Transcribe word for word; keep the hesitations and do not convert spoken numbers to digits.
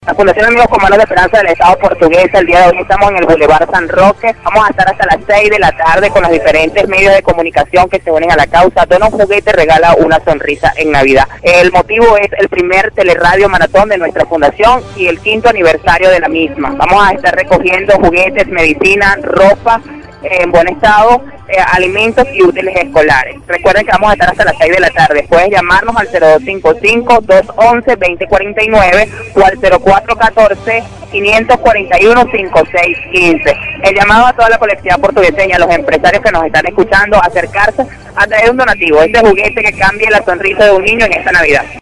La Fundación Amigos con Manos de Esperanza del Estado Portuguesa, el día de hoy estamos en el Boulevard San Roque. Vamos a estar hasta las seis de la tarde con los diferentes medios de comunicación que se unen a la causa. Dona un juguete, regala una sonrisa en Navidad. El motivo es el primer teleradio maratón de nuestra fundación y el quinto aniversario de la misma. Vamos a estar recogiendo juguetes, medicina, ropa en buen estado, eh, alimentos y útiles escolares. Recuerden que vamos a estar hasta las seis de la tarde. Puedes llamarnos al cero dos cinco cinco, dos once, veinte cuarenta y nueve o al cero cuatro catorce, quinientos cuarenta y uno, cincuenta y seis quince. El llamado a toda la colectividad portugueseña, a los empresarios que nos están escuchando, a acercarse a traer un donativo, este juguete que cambie la sonrisa de un niño en esta Navidad.